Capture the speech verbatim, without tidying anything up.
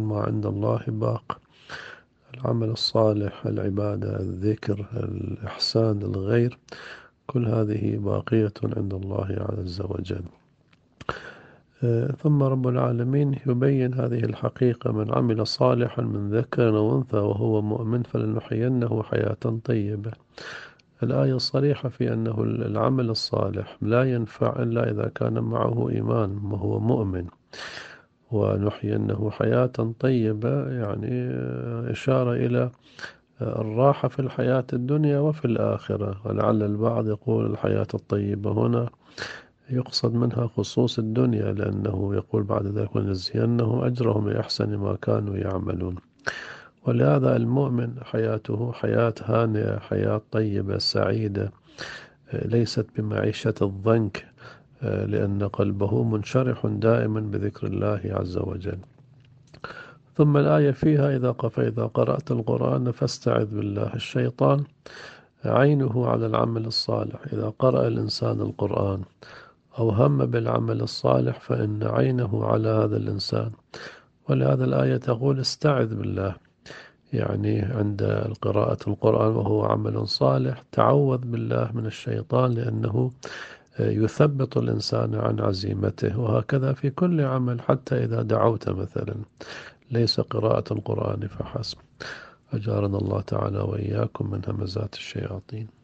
ما عند الله باق. العمل الصالح، العبادة، الذكر، الإحسان للغير، كل هذه باقية عند الله عز وجل. ثم رب العالمين يبين هذه الحقيقة: من عمل صالحا من ذكر أو أنثى وهو مؤمن فلنحيينه حياة طيبة. الآية صريحة في أنه العمل الصالح لا ينفع إلا إذا كان معه إيمان وهو مؤمن. ونحيينه حياة طيبة يعني إشارة إلى الراحة في الحياة الدنيا وفي الآخرة. ولعل البعض يقول الحياة الطيبة هنا يقصد منها خصوص الدنيا، لأنه يقول بعد ذلك: ونجزينهم أجرهم بأحسن ما كانوا يعملون. ولهذا المؤمن حياته حياة هانئة، حياة طيبة سعيدة، ليست بمعيشة الضنك، لأن قلبه منشرح دائما بذكر الله عز وجل. ثم الآية فيها: إذا فإذا قرأت القرآن فاستعذ بالله. الشيطان عينه على العمل الصالح. إذا قرأ الإنسان القرآن أو هم بالعمل الصالح فإن عينه على هذا الإنسان. ولهذا الآية تقول: استعذ بالله، يعني عند قراءة القرآن وهو عمل صالح تعوذ بالله من الشيطان، لأنه يثبط الإنسان عن عزيمته. وهكذا في كل عمل، حتى إذا دعوت مثلا، ليس قراءة القرآن فحسب. أجارنا الله تعالى وإياكم من همزات الشياطين.